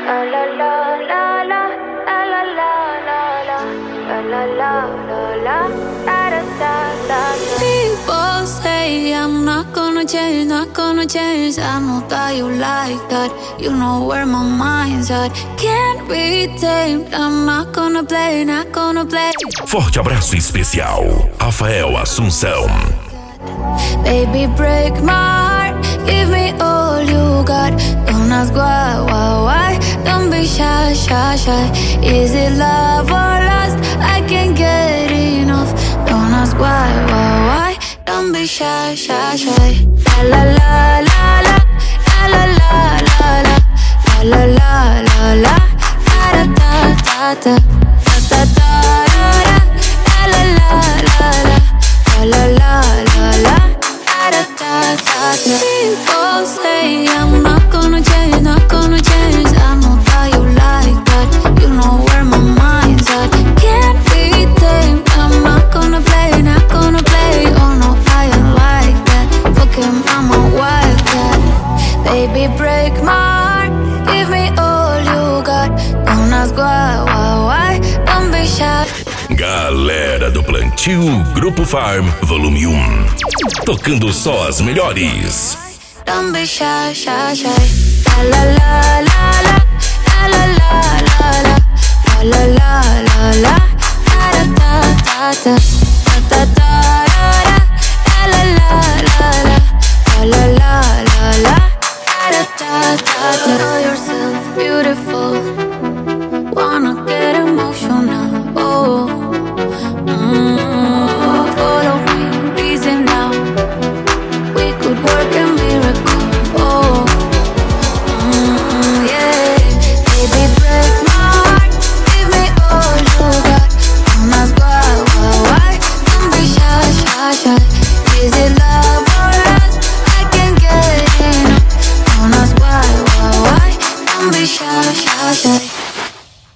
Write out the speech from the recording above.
la la la la la la la la la la la la la da da da da. People say I'm not gonna change, not gonna change. I know that you like that. You know where my mind's at. Can't be tamed. I'm not gonna play, not gonna play. Forte abraço especial, Rafael Assunção. Baby, break my heart. Give me all you got. Don't ask why. Don't be shy, shy, shy. Is it love or lust? I can't get enough. Don't ask why. Don't be shy, shy, shy. La la la la la la la la la la la la la da da da da da da da la la la la la la la la da da da da. People say I'm not gonna change, not gonna change. I know that you like that. You know where my mind's at. Can't be tamed. I'm not gonna play, not gonna play. Oh no, I ain't like that. Fuck him, I'm a wildcat. Baby, break my heart. Give me all you got. Don't ask why. Don't be shy. Galera do Plantio Grupo Farm, volume 1. Tocando só as melhores. Don't be shy, shy, shy. La la la la la la la la la la la la la da da da da da da da la la la la la la la la da da da da. Know yourself beautiful.